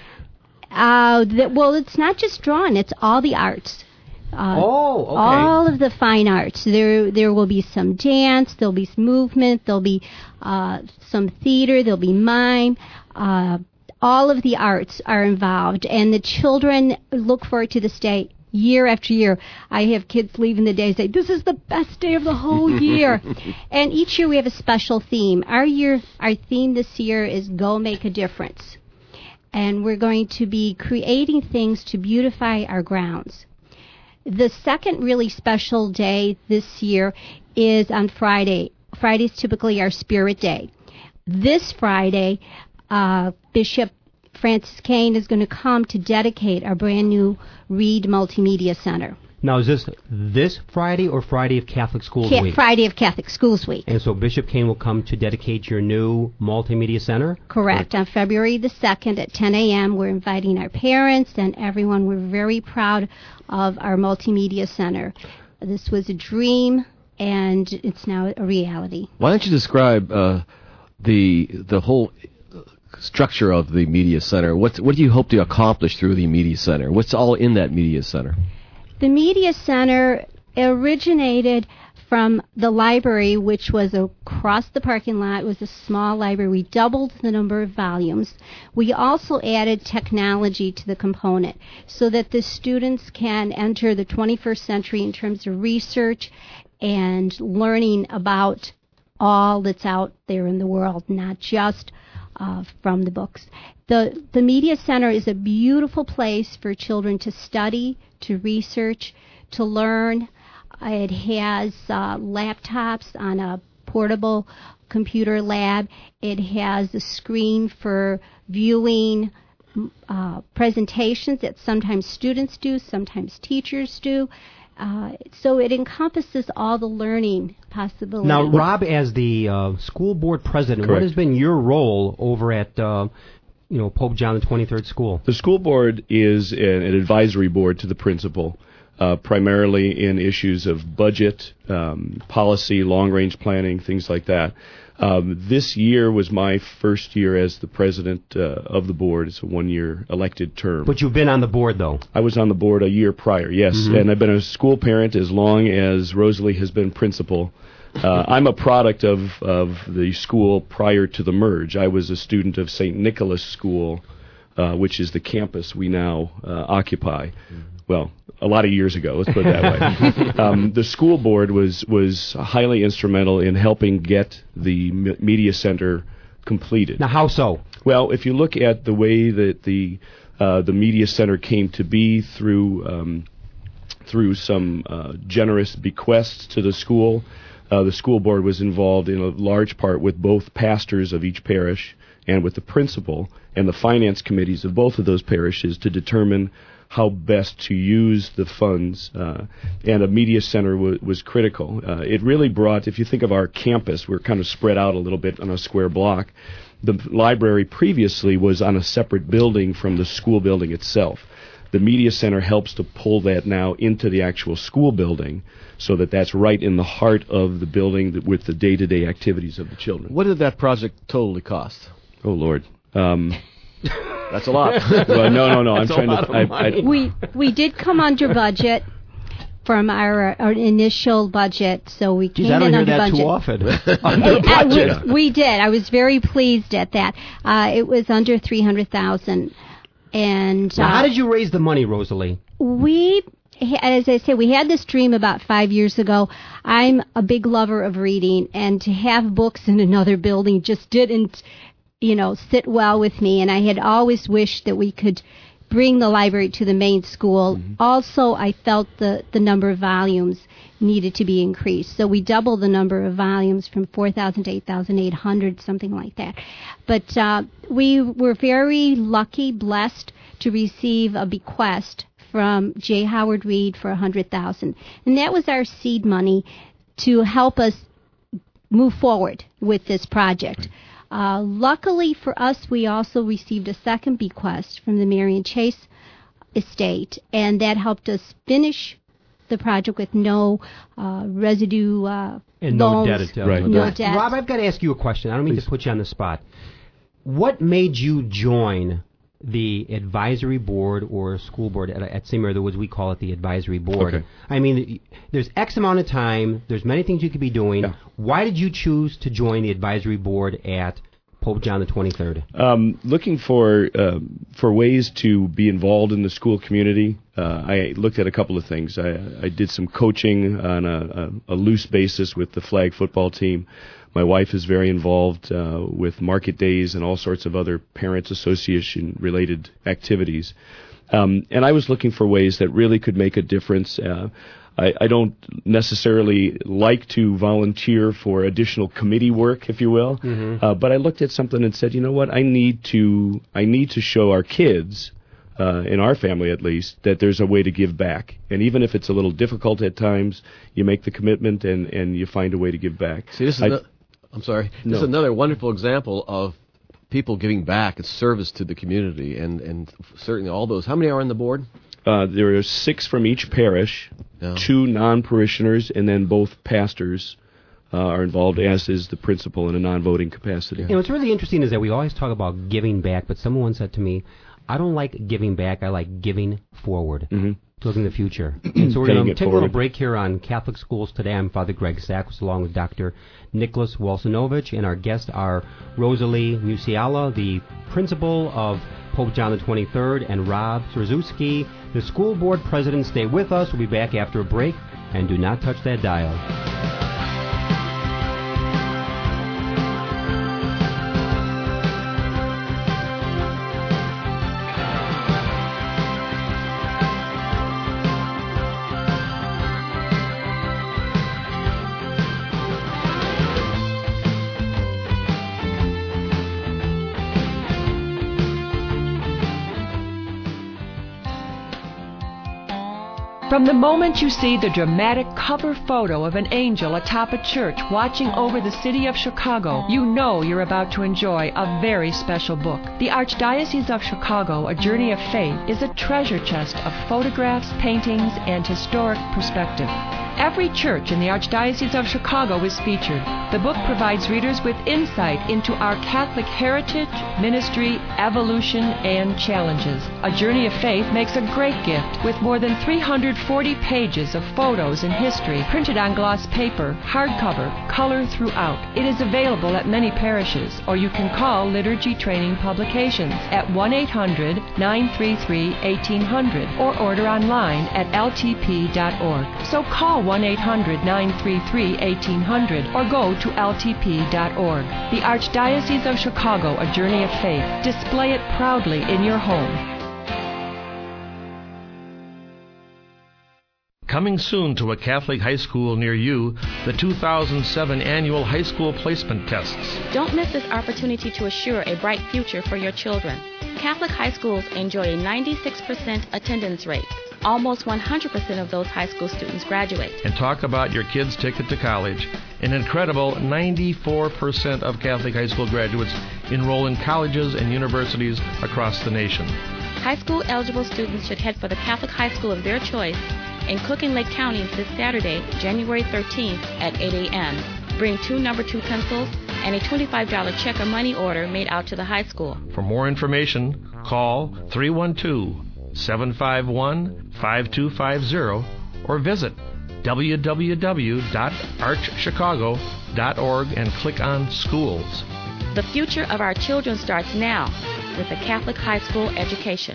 Uh, the, well, it's not just drawing; it's all the arts. Uh, oh, okay. All of the fine arts. There, there will be some dance. There'll be some movement. There'll be uh, some theater. There'll be mime. Uh, all of the arts are involved, and the children look forward to this day year after year. I have kids leaving the day and say, "This is the best day of the whole year." And each year we have a special theme. Our year, our theme this year is "Go Make a Difference," and we're going to be creating things to beautify our grounds. The second really special day this year is on Friday. Friday's typically our Spirit Day. This Friday, uh, Bishop Francis Kane is going to come to dedicate our brand new Reed Multimedia Center. Now, is this this Friday or Friday of Catholic Schools Ca- Week? Friday of Catholic Schools Week. And so Bishop Kane will come to dedicate your new multimedia center? Correct. On February the second at ten a.m., we're inviting our parents and everyone. We're very proud of our multimedia center. This was a dream, and it's now a reality. Why don't you describe uh, the the whole structure of the media center? What what do you hope to accomplish through the media center? What's all in that media center? The media center originated from the library, which was across the parking lot. It was a small library. We doubled the number of volumes. We also added technology to the component so that the students can enter the twenty-first century in terms of research and learning about all that's out there in the world, not just uh, from the books. The, the Media Center is a beautiful place for children to study, to research, to learn. It has uh, laptops on a portable computer lab. It has a screen for viewing uh, presentations that sometimes students do, sometimes teachers do. Uh, so it encompasses all the learning possibilities. Now, Rob, as the uh, school board president, Correct. what has been your role over at uh, you know Pope John the twenty-third School? The school board is an, an advisory board to the principal, uh, primarily in issues of budget, um, policy, long-range planning, things like that. Um, this year was my first year as the president uh, of the board. It's a one-year elected term. But you've been on the board, though. I was on the board a year prior, yes, Mm-hmm. and I've been a school parent as long as Rosalie has been principal. Uh, I'm a product of, of the school prior to the merge. I was a student of Saint Nicholas School, uh, which is the campus we now uh, occupy. Mm-hmm. Well, a lot of years ago, let's put it that way. um, the school board was, was highly instrumental in helping get the me- media center completed. Now, how so? Well, if you look at the way that the uh, the media center came to be through um, through some uh, generous bequests to the school, uh, the school board was involved in a large part with both pastors of each parish and with the principal and the finance committees of both of those parishes to determine how best to use the funds, uh, and a media center w- was critical. Uh, it really brought, if you think of our campus, we're kind of spread out a little bit on a square block. The library previously was on a separate building from the school building itself. The media center helps to pull that now into the actual school building so that that's right in the heart of the building that, with the day-to-day activities of the children. What did that project totally cost? Oh, Lord. Um, That's a lot. well, no, no, no. I'm That's a trying lot to. of I, money. I, We we did come under budget from our, our initial budget, so we Geez, came I don't in hear under that budget. too often. Uh, Under budget. we, we did. I was very pleased at that. Uh, it was under three hundred thousand, and Now, uh, how did you raise the money, Rosalie? we, as I said, we had this dream about five years ago. I'm a big lover of reading, and to have books in another building just didn't, you know, sit well with me. And I had always wished that we could bring the library to the main school. Mm-hmm. Also, I felt the, the number of volumes needed to be increased. So we doubled the number of volumes from four thousand to eight thousand eight hundred, something like that. But uh, we were very lucky, blessed to receive a bequest from J. Howard Reed for one hundred thousand dollars. And that was our seed money to help us move forward with this project. Uh, luckily for us, we also received a second bequest from the Marion Chase estate, and that helped us finish the project with no uh, residue uh, And no loans, debt. At, Right. no Rob, debt. Rob, I've got to ask you a question. I don't mean Please. to put you on the spot. What made you join the advisory board or school board at, at Saint Mary of the Woods? We call it the advisory board. Okay. I mean, there's X amount of time. There's many things you could be doing. Yeah. Why did you choose to join the advisory board at Pope John the twenty-third? Um, looking for um, for ways to be involved in the school community. Uh, I looked at a couple of things. I, I did some coaching on a, a, a loose basis with the flag football team. My wife is very involved uh, with market days and all sorts of other parents association related activities. Um, and I was looking for ways that really could make a difference. Uh, I, I don't necessarily like to volunteer for additional committee work, if you will, Mm-hmm. uh, but I looked at something and said, you know what, I need to I need to show our kids, uh, in our family at least, that there's a way to give back. And even if it's a little difficult at times, you make the commitment and, and you find a way to give back. See, this is I- no, I'm sorry. No. This is another wonderful example of people giving back and service to the community, and, and certainly all those. How many are on the board? Uh, there are six from each parish, No. two non-parishioners, and then both pastors uh, are involved, as is the principal in a non-voting capacity. You know, what's really interesting is that we always talk about giving back, but someone once said to me, I don't like giving back, I like giving forward. Mm-hmm. To look in the future. And so we're Paying going to it take a little forward. break here on Catholic Schools Today. I'm Father Greg Sacks, along with Doctor Nicholas Walsinovich, and our guests are Rosalie Musiala, the principal of Pope John the twenty-third, and Rob Strzezuski, the school board president. Stay with us. We'll be back after a break, and do not touch that dial. From the moment you see the dramatic cover photo of an angel atop a church watching over the city of Chicago, you know you're about to enjoy a very special book. The Archdiocese of Chicago, A Journey of Faith, is a treasure chest of photographs, paintings, and historic perspective. Every church in the Archdiocese of Chicago is featured. The book provides readers with insight into our Catholic heritage, ministry, evolution, and challenges. A Journey of Faith makes a great gift with more than three hundred forty pages of photos and history printed on gloss paper, hardcover, color throughout. It is available at many parishes, or you can call Liturgy Training Publications at one eight hundred nine three three eighteen hundred or order online at L T P dot org. So call one eight hundred nine three three eighteen hundred or go to L T P dot org. The Archdiocese of Chicago, A Journey of Faith. Display it proudly in your home. Coming soon to a Catholic high school near you, the two thousand seven annual high school placement tests. Don't miss this opportunity to assure a bright future for your children. Catholic high schools enjoy a ninety-six percent attendance rate. Almost one hundred percent of those high school students graduate. And talk about your kid's ticket to college. An incredible ninety-four percent of Catholic high school graduates enroll in colleges and universities across the nation. High school eligible students should head for the Catholic high school of their choice in Cook and Lake counties this Saturday, January thirteenth at eight a.m. Bring two number two pencils and a twenty-five dollars check or money order made out to the high school. For more information, call three one two, seven five one, five two five zero or visit w w w dot arch chicago dot org and click on Schools. The future of our children starts now with a Catholic high school education.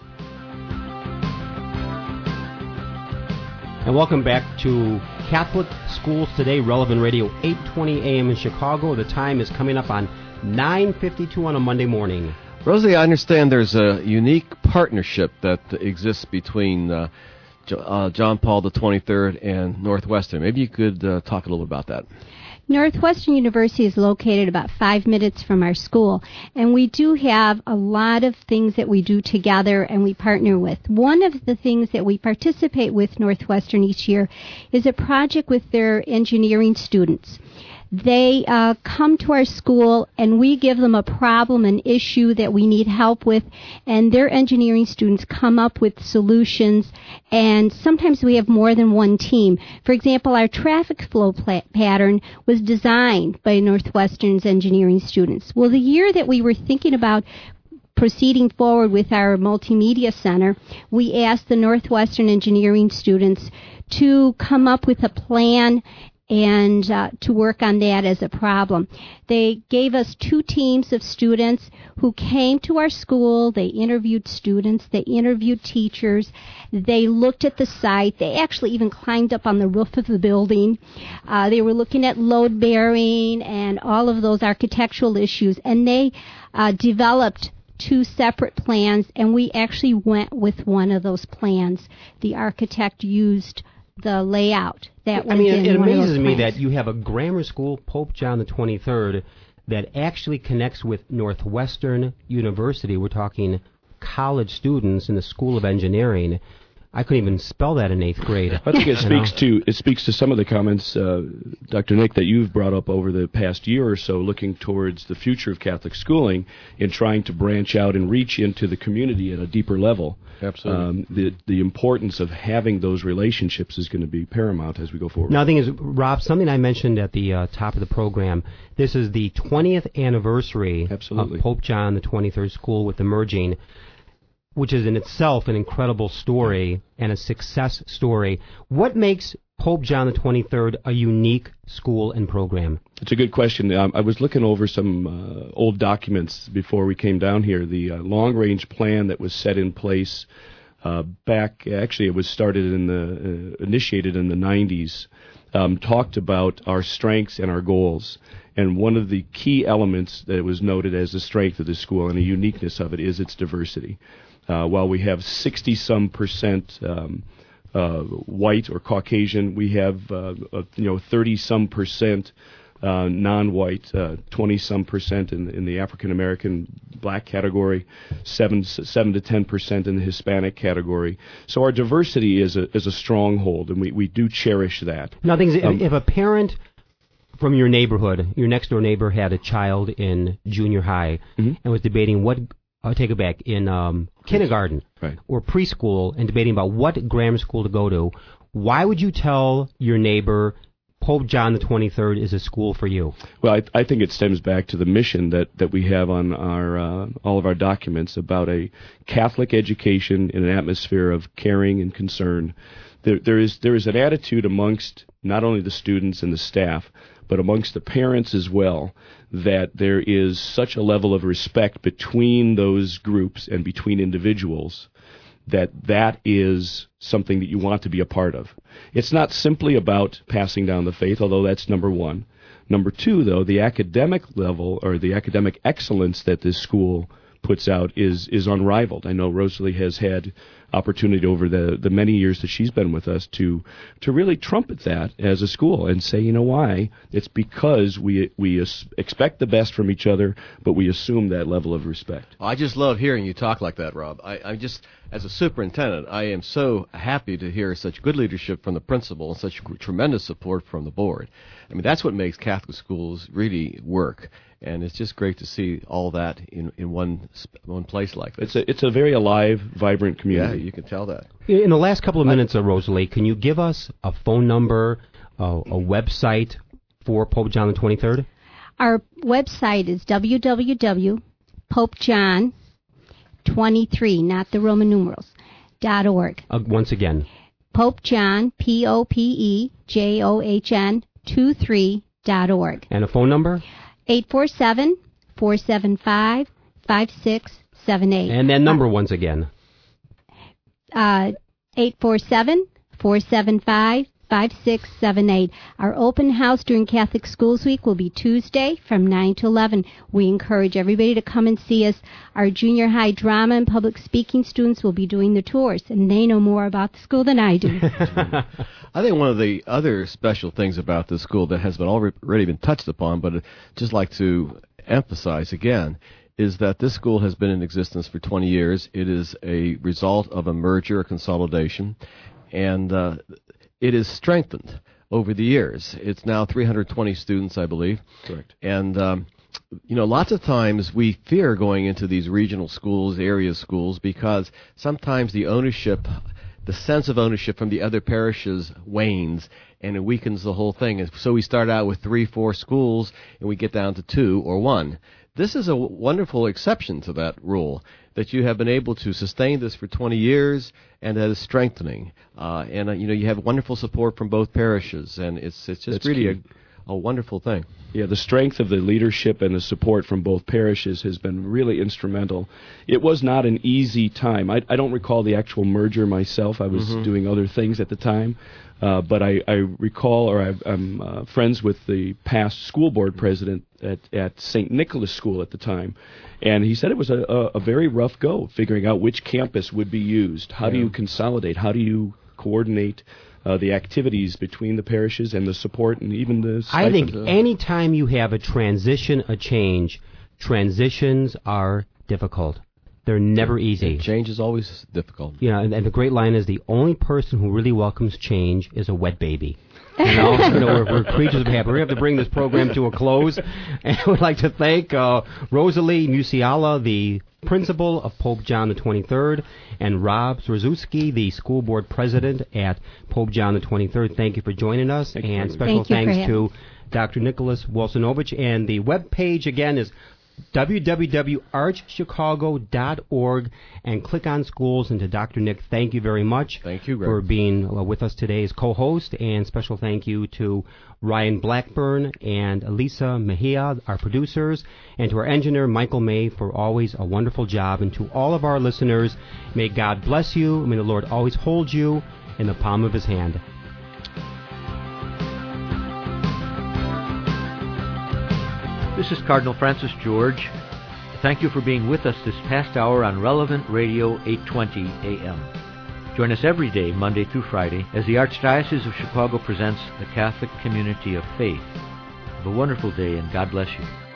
And welcome back to Catholic Schools Today, Relevant Radio, eight twenty a.m. in Chicago. The time is coming up on nine fifty-two on a Monday morning. Rosie, I understand there's a unique partnership that exists between uh, Jo- uh, John Paul the twenty-third and Northwestern. Maybe you could uh, talk a little bit about that. Northwestern University is located about five minutes from our school, and we do have a lot of things that we do together and we partner with. One of the things that we participate with Northwestern each year is a project with their engineering students. They uh, come to our school and we give them a problem, an issue that we need help with, and their engineering students come up with solutions, and sometimes we have more than one team. For example, our traffic flow pla- pattern was designed by Northwestern's engineering students. Well, the year that we were thinking about proceeding forward with our multimedia center, we asked the Northwestern engineering students to come up with a plan and uh, to work on that as a problem. They gave us two teams of students who came to our school. They interviewed students. They interviewed teachers. They looked at the site. They actually even climbed up on the roof of the building. Uh, they were looking at load bearing and all of those architectural issues, and they uh, developed two separate plans, and we actually went with one of those plans. The architect used the layout that was I mean, in it, it one amazes of those me plans. that you have a grammar school, Pope John the twenty-third, that actually connects with Northwestern University. We're talking college students in the School of Engineering. I couldn't even spell that in eighth grade. I think it speaks to it speaks to some of the comments, uh, Doctor Nick, that you've brought up over the past year or so, looking towards the future of Catholic schooling and trying to branch out and reach into the community at a deeper level. Absolutely. Um, the the importance of having those relationships is going to be paramount as we go forward. Now, the thing is, Rob, something I mentioned at the uh, top of the program, this is the twentieth anniversary Absolutely. of Pope John the twenty-third School with the merging, which is in itself an incredible story and a success story. What makes Pope John the twenty-third a unique school and program? It's a good question. Um, I was looking over some uh, old documents before we came down here. The uh, long-range plan that was set in place uh, back, actually it was started in the, uh, initiated in the nineties, um, talked about our strengths and our goals. And one of the key elements that was noted as the strength of the school and the uniqueness of it is its diversity. Uh, while we have sixty-some percent um, uh, white or Caucasian, we have uh, uh, you know thirty-some percent uh, non-white, uh, twenty some percent in, in the African American black category, seven seven to ten percent in the Hispanic category. So our diversity is a is a stronghold, and we, we do cherish that. Now, things Um, if a parent from your neighborhood, your next door neighbor had a child in junior high mm-hmm. and was debating what, I'll take it back, in um, kindergarten right. or preschool and debating about what grammar school to go to, why would you tell your neighbor Pope John the twenty-third is a school for you? Well, I, I think it stems back to the mission that, that we have on our uh, all of our documents about a Catholic education in an atmosphere of caring and concern. There, there is there is an attitude amongst not only the students and the staff, but amongst the parents as well, that there is such a level of respect between those groups and between individuals that that is something that you want to be a part of. It's not simply about passing down the faith, although that's number one. Number two, though, the academic level or the academic excellence that this school puts out is is unrivaled. I know Rosalie has had opportunity over the, the many years that she's been with us to to really trumpet that as a school and say, you know why? It's because we we expect the best from each other, but we assume that level of respect. I just love hearing you talk like that, Rob. I, I just, as a superintendent, I am so happy to hear such good leadership from the principal and such tremendous support from the board. I mean, that's what makes Catholic schools really work. And it's just great to see all that in, in one one place like this. It's a it's a very alive, vibrant community. Yeah, you can tell that. In the last couple of minutes, uh, Rosalie, can you give us a phone number, uh, a website for Pope John the twenty-third? Our website is w w w dot pope john twenty-three, not the Roman numerals, dot org. Uh, once again. Pope John, P O P E J O H N, two three dot org. And a phone number? eight four seven, four seven five, five six seven eight. And that number once again. Uh, eight four seven, four seven five, five six seven eight. Our open house during Catholic Schools Week will be Tuesday from nine to eleven. We encourage everybody to come and see us. Our junior high drama and public speaking students will be doing the tours, and they know more about the school than I do. I think one of the other special things about this school that has been already been touched upon, but I'd just like to emphasize again, is that this school has been in existence for twenty years. It is a result of a merger, a consolidation, and uh, it is strengthened over the years. It's now three hundred twenty students, I believe. Correct. And, um, you know, lots of times we fear going into these regional schools, area schools, because sometimes the ownership, the sense of ownership from the other parishes wanes, and it weakens the whole thing. And so we start out with three, four schools, and we get down to two or one. This is a w- wonderful exception to that rule, that you have been able to sustain this for twenty years, and that is strengthening. Uh, and, uh, you know, you have wonderful support from both parishes, and it's it's just That's really key. a, a wonderful thing. Yeah, the strength of the leadership and the support from both parishes has been really instrumental. It was not an easy time. I, I don't recall the actual merger myself. I was Mm-hmm. doing other things at the time. Uh, but I, I recall, or I've, I'm uh, friends with the past school board president at, at Saint Nicholas School at the time, and he said it was a, a, a very rough go figuring out which campus would be used. How Yeah. do you consolidate? How do you coordinate uh, the activities between the parishes and the support and even the I think stipend? any time you have a transition, a change, transitions are difficult. They're never easy. Change is always difficult. You know, and, and the great line is the only person who really welcomes change is a wet baby. You know, you know we're, we're creatures of habit. We have to bring this program to a close, and I would like to thank uh, Rosalie Musiala, the principal of Pope John the twenty-third, and Rob Zrzuski, the school board president at Pope John the twenty-third. Thank you for joining us, Thank and you. special Thank you thanks for to Doctor Nicholas Wilsonovich. And the web page again is w w w dot arch chicago dot org, and click on schools. And to Doctor Nick, thank you very much Thank you, Greg. for being uh, with us today as co-host, and special thank you to Ryan Blackburn and Elisa Mejia, our producers, and to our engineer Michael May for always a wonderful job. And to all of our listeners, may God bless you, may the Lord always hold you in the palm of his hand. This is Cardinal Francis George. Thank you for being with us this past hour on Relevant Radio eight twenty A M. Join us every day, Monday through Friday, as the Archdiocese of Chicago presents the Catholic Community of Faith. Have a wonderful day, and God bless you.